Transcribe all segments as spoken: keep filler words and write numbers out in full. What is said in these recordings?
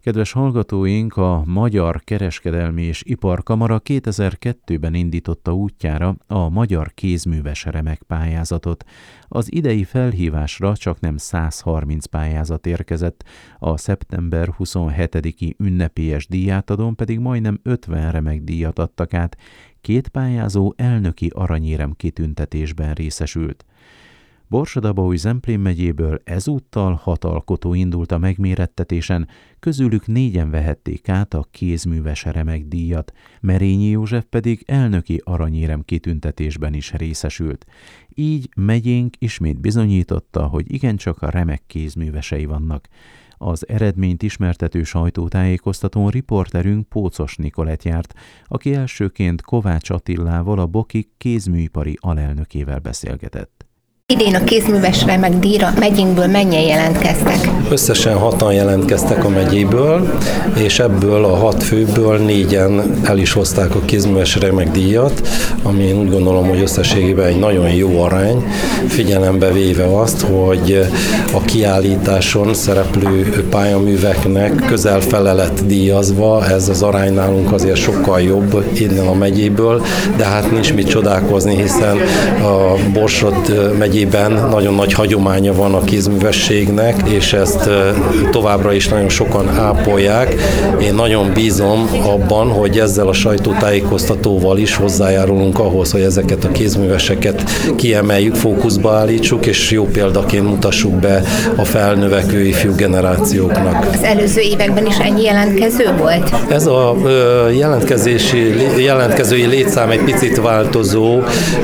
Kedves hallgatóink, a Magyar Kereskedelmi és Iparkamara kétezer-kettőben indította útjára a Magyar Kézműves Remek pályázatot. Az idei felhívásra csaknem száz harminc pályázat érkezett, a szeptember huszonhetediki ünnepélyes díjátadón pedig majdnem ötven remekdíjat adtak át. Két pályázó elnöki aranyérem kitüntetésben részesült. Borsod-Abaúj-Zemplén megyéből ezúttal hat alkotó indult a megmérettetésen, közülük négyen vehették át a kézműves remekdíjat, Merényi József pedig elnöki aranyérem kitüntetésben is részesült. Így megyénk ismét bizonyította, hogy igencsak a remek kézművesei vannak. Az eredményt ismertető sajtótájékoztatón riporterünk Pócos Nikolett járt, aki elsőként Kovács Attilával, a Bokik kézműipari alelnökével beszélgetett. Idén a kézműves remek díjra megyénkből mennyien jelentkeztek? Összesen hatan jelentkeztek a megyéből, és ebből a hat főből négyen el is hozták a kézműves remek díjat, ami én úgy gondolom, hogy összességében egy nagyon jó arány, figyelembe véve azt, hogy a kiállításon szereplő pályaműveknek közel fele lett díjazva, ez az arány nálunk azért sokkal jobb innen a megyéből, de hát nincs mit csodálkozni, hiszen a Borsod megy nagyon nagy hagyománya van a kézművességnek, és ezt továbbra is nagyon sokan ápolják. Én nagyon bízom abban, hogy ezzel a sajtótájékoztatóval is hozzájárulunk ahhoz, hogy ezeket a kézműveseket kiemeljük, fókuszba állítsuk, és jó példaként mutassuk be a felnövekvő ifjú generációknak. Az előző években is ennyi jelentkező volt? Ez a jelentkezési, jelentkezői létszám egy picit változó,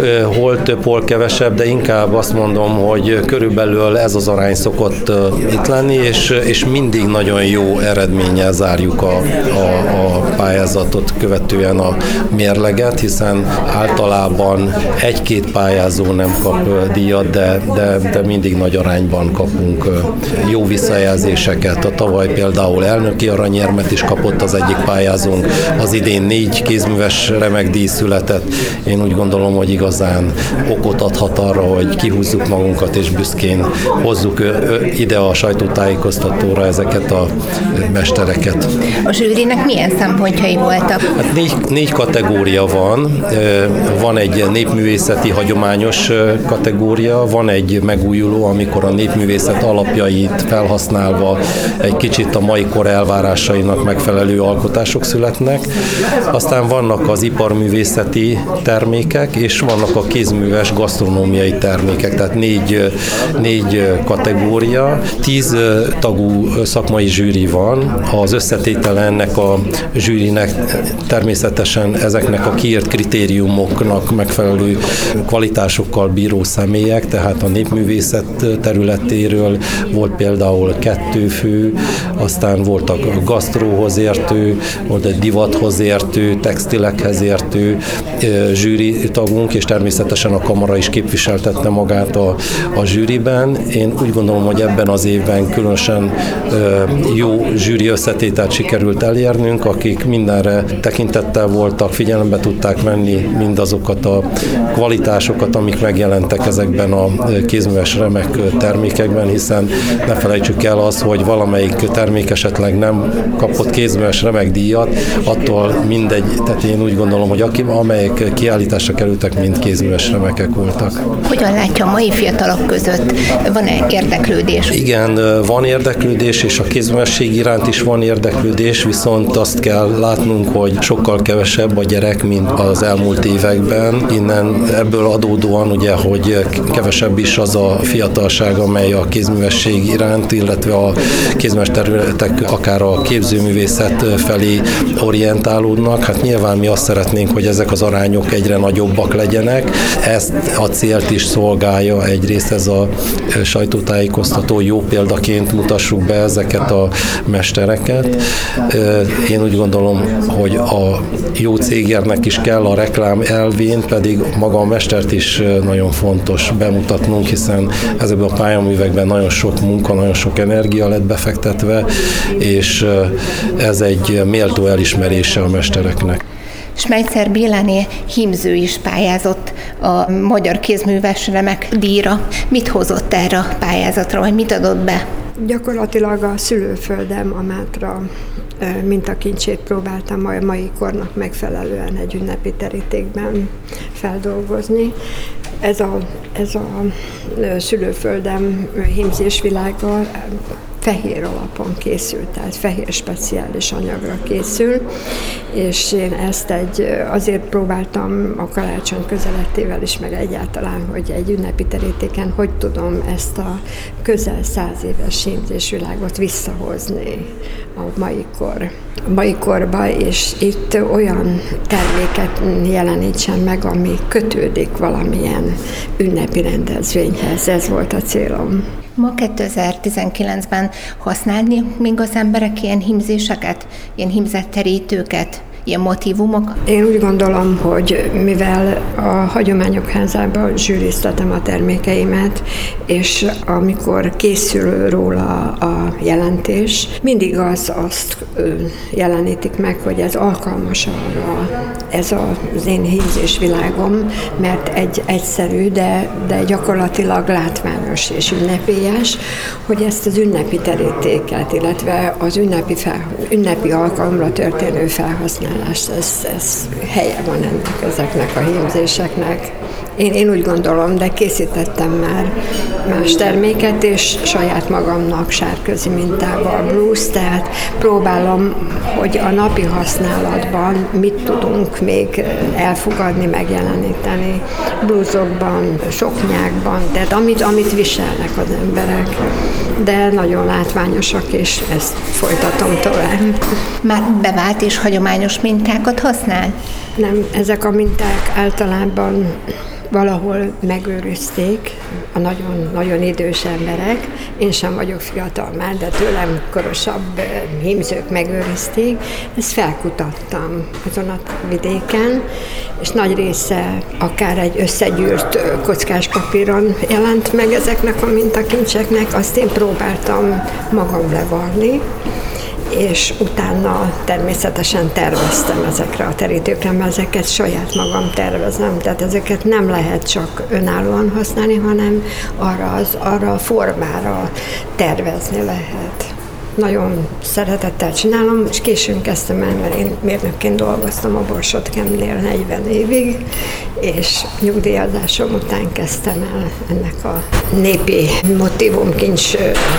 hol több, hol kevesebb, de inkább azt mondom, hogy körülbelül ez az arány szokott uh, itt lenni, és, és mindig nagyon jó eredménnyel zárjuk a, a, a pályázatot, követően a mérleget, hiszen általában egy-két pályázó nem kap uh, díjat, de, de, de mindig nagy arányban kapunk uh, jó visszajelzéseket. A tavaly például elnöki aranyérmet is kapott az egyik pályázónk, az idén négy kézműves remekdíj született. Én úgy gondolom, hogy igazán okot adhat arra, hogy kihúzzuk magunkat és büszkén hozzuk ide a sajtótájékoztatóra ezeket a mestereket. A zsűrinek milyen szempontjai voltak? Hát négy, négy kategória van. Van egy népművészeti hagyományos kategória, van egy megújuló, amikor a népművészet alapjait felhasználva egy kicsit a mai kor elvárásainak megfelelő alkotások születnek. Aztán vannak az iparművészeti termékek, és vannak a kézműves gasztronómiai termékek, tehát négy, négy kategória. Tíz tagú szakmai zsűri van. Az összetétele ennek a zsűrinek természetesen ezeknek a kiírt kritériumoknak megfelelő kvalitásokkal bíró személyek, tehát a népművészet területéről volt például kettő fő, aztán voltak a gasztróhoz értő, volt egy divathoz értő, textilekhez értő zsűri tagunk, és természetesen a kamara is képviseltette magát a, a zsűriben. Én úgy gondolom, hogy ebben az évben különösen ö, jó zsűri összetételt sikerült elérnünk, akik mindenre tekintettel voltak, figyelembe tudták venni mindazokat a kvalitásokat, amik megjelentek ezekben a kézműves remek termékekben, hiszen ne felejtsük el az, hogy valamelyik termék esetleg nem kapott kézműves remek díjat, attól mindegy, tehát én úgy gondolom, hogy aki, amelyek kiállításra kerültek, mind kézműves remekek voltak. Hogyan látja a mai fiatalok között? Van-e érdeklődés? Igen, van érdeklődés, és a kézművesség iránt is van érdeklődés, viszont azt kell látnunk, hogy sokkal kevesebb a gyerek, mint az elmúlt években. Innen ebből adódóan ugye, hogy kevesebb is az a fiatalság, amely a kézművesség iránt, illetve a kézműves területek akár a képzőművészet felé orientálódnak. Hát nyilván mi azt szeretnénk, hogy ezek az arányok egyre nagyobbak legyenek. Ezt a célt is szolgálja egyrészt ez a sajtótájékoztató, jó példaként mutassuk be ezeket a mestereket. Én úgy gondolom, hogy a jó cégérnek is kell a reklám elvén, pedig maga a mestert is nagyon fontos bemutatnunk, hiszen ezekben a pályaművekben nagyon sok munka, nagyon sok energia lett befektetve, és ez egy méltó elismerése a mestereknek. Schmeitzer Béláné hímző is pályázott a Magyar Kézműves Remek díjra. Mit hozott erre a pályázatra, vagy mit adott be? Gyakorlatilag a szülőföldem, a Mátra mintakincsét próbáltam a mai kornak megfelelően egy ünnepi terítékben feldolgozni. Ez a, ez a szülőföldem hímzésvilága fehér alapon készült, tehát fehér speciális anyagra készül, és én ezt egy, azért próbáltam a karácsony közelettével is, meg egyáltalán, hogy egy ünnepi terítéken hogy tudom ezt a közel száz éves hímzésvilágot visszahozni a mai kor. A mai korba, és itt olyan terméket jelenítsen meg, ami kötődik valamilyen ünnepi rendezvényhez. Ez volt a célom. Ma kétezer-tizenkilencben használni még az emberek ilyen hímzéseket, ilyen hímzett terítőket, ilyen motívumok? Én úgy gondolom, hogy mivel a Hagyományok Házában zsűriztetem a termékeimet, és amikor készül róla a jelentés, mindig az azt jelenítik meg, hogy ez alkalmas arra, ez az én hímzésvilágom, mert egy egyszerű, de, de gyakorlatilag látványos és ünnepélyes, hogy ezt az ünnepi terítéket, illetve az ünnepi, fel, ünnepi alkalomra történő felhasználás, Ez, ez helye van ennek, ezeknek a hímzéseknek. Én, én úgy gondolom, de készítettem már más terméket, és saját magamnak sárközi mintával blues, tehát próbálom, hogy a napi használatban mit tudunk még elfogadni, megjeleníteni blúzokban, soknyákban, tehát amit, amit viselnek az emberek. De nagyon látványosak, és ezt folytatom tovább. Már bevált és hagyományos mintákat használ? Nem, ezek a minták általában valahol megőrizték a nagyon, nagyon idős emberek. Én sem vagyok fiatal már, de tőlem korosabb hímzők megőrizték. Ezt felkutattam azon a vidéken, és nagy része akár egy összegyűrt kockás papíron jelent meg ezeknek a mintakincseknek. Azt én próbáltam magam levarni, és utána természetesen terveztem ezekre a terítőkre, mert ezeket saját magam tervezem, tehát ezeket nem lehet csak önállóan használni, hanem arra, az, arra a formára tervezni lehet. Nagyon szeretettel csinálom, és későn kezdtem el, mert én mérnökként dolgoztam a Borsod-Kemnél negyven évig, és nyugdíjazásom után kezdtem el ennek a népi motívumkincs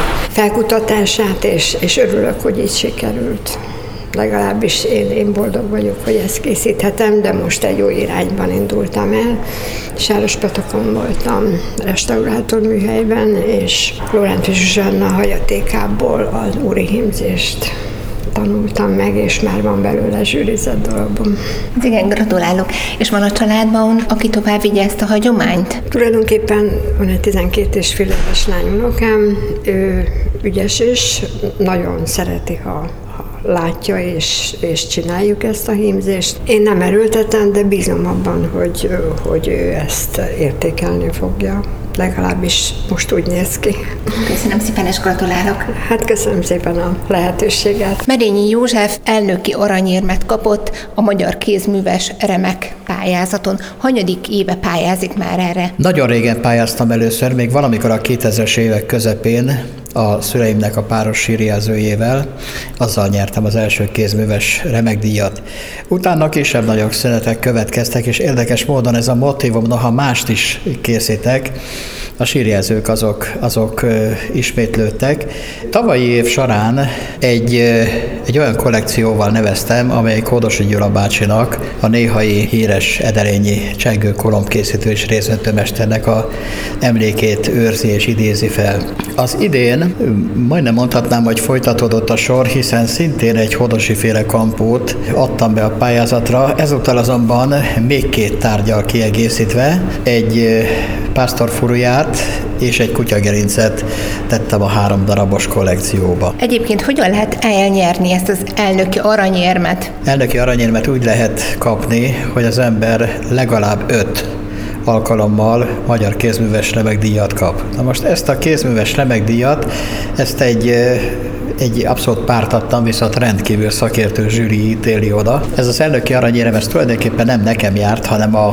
felkutatását, és, és örülök, hogy így sikerült. Legalábbis én, én boldog vagyok, hogy ezt készíthetem, de most egy új irányban indultam el. Sárospatokon voltam restaurátor műhelyben, és Lóránti Zsuzsanna hagyatékából az úri hímzést tanultam meg, és már van belőle zsűrizett darabom. Igen, gratulálok. És van a családban, aki tovább vigye ezt a hagyományt? Tulajdonképpen van egy tizenkét és fél éves lányunokám, ő ügyes is, nagyon szereti, ha látja, és, és csináljuk ezt a hímzést. Én nem erőltetem, de bízom abban, hogy, hogy ő ezt értékelni fogja. Legalábbis most úgy néz ki. Köszönöm szépen, és gratulálok. Hát köszönöm szépen a lehetőséget. Merényi József elnöki aranyérmet kapott a Magyar Kézműves Remek pályázaton. Hanyadik éve pályázik már erre? Nagyon régen pályáztam először, még valamikor a kétezres évek közepén, a szüleimnek a páros sírjelzőjével, azzal nyertem az első kézműves remekdíjat. Utána kisebb nagyobb szünetek következtek, és érdekes módon ez a motívum, noha mást is készítek, a sírjelzők azok, azok ismétlődtek. Tavalyi év során egy, egy olyan kollekcióval neveztem, amelyik Hódosi Gyula bácsinak, a néhai híres edelényi csengő kolombkészítő és részmentőmesternek a emlékét őrzi és idézi fel. Az idén majdnem mondhatnám, hogy folytatódott a sor, hiszen szintén egy Hódosi-féle kampót adtam be a pályázatra, ezúttal azonban még két tárgyal kiegészítve, egy pásztorfuruját és egy kutyagerincet tettem a három darabos kollekcióba. Egyébként hogyan lehet elnyerni ezt az elnöki aranyérmet? Elnöki aranyérmet úgy lehet kapni, hogy az ember legalább öt alkalommal Magyar Kézműves Remekdíjat kap. Na most ezt a kézműves remekdíjat, ezt egy egy abszolút pártatlan, viszont rendkívül szakértő zsűri ítéli oda. Ez az elnöki aranyérem, ez tulajdonképpen nem nekem járt, hanem a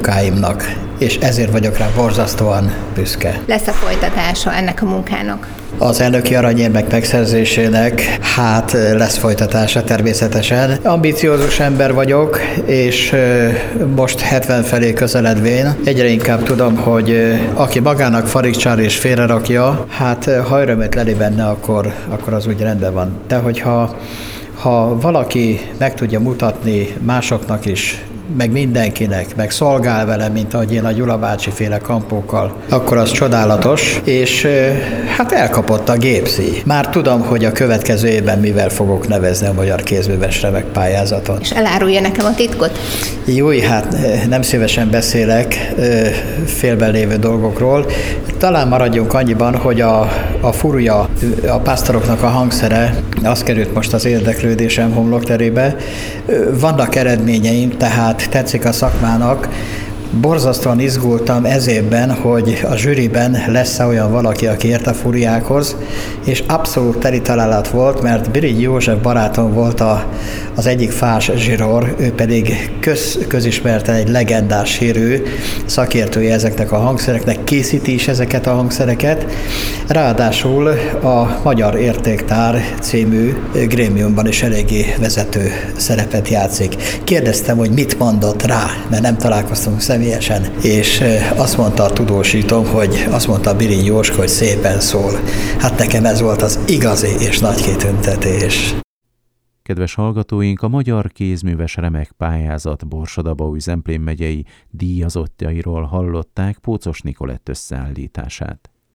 munkáimnak, és ezért vagyok rá borzasztóan büszke. Lesz a folytatása ennek a munkának? Az elnöki aranyérmek megszerzésének hát lesz folytatása természetesen. Ambiciózus ember vagyok, és most hetven felé közeledvén egyre inkább tudom, hogy aki magának farigcsál és félrerakja, hát ha örömet leli benne, akkor, akkor az úgy rendben van. De hogyha ha valaki meg tudja mutatni másoknak is, meg mindenkinek, meg szolgál vele, mint ahogy én a Gyula bácsi féle kampókkal, akkor az csodálatos, és hát elkapott a gépszíj. Már tudom, hogy a következő évben mivel fogok nevezni a Magyar Kézműves Remek pályázaton. És elárulja nekem a titkot? Júj, hát nem szívesen beszélek félben lévő dolgokról. Talán maradjunk annyiban, hogy a, a furja, a pásztoroknak a hangszere, az került most az érdeklődésem homlokterébe. Vannak eredményeim, tehát tetszik a szakmának. Borzasztóan izgultam ez évben, hogy a zsűriben lesz olyan valaki, aki ért a furiákhoz, és abszolút teli találat volt, mert Birigy József barátom volt a, az egyik fás zsiror, ő pedig köz, közismerten egy legendás hírű szakértője ezeknek a hangszereknek, készíti is ezeket a hangszereket. Ráadásul a Magyar Értéktár című grémiumban is eléggé vezető szerepet játszik. Kérdeztem, hogy mit mondott rá, mert nem találkoztunk személyesen, és azt mondta a tudósítom, hogy azt mondta Birigy Jóska, hogy szépen szól. Hát nekem ez volt az igazi és nagy kitüntetés. Kedves hallgatóink, a Magyar Kézműves Remek pályázat Borsod-Abaúj-Zemplén megyei díjazottjairól hallották Pócos Nikolett összeállítását.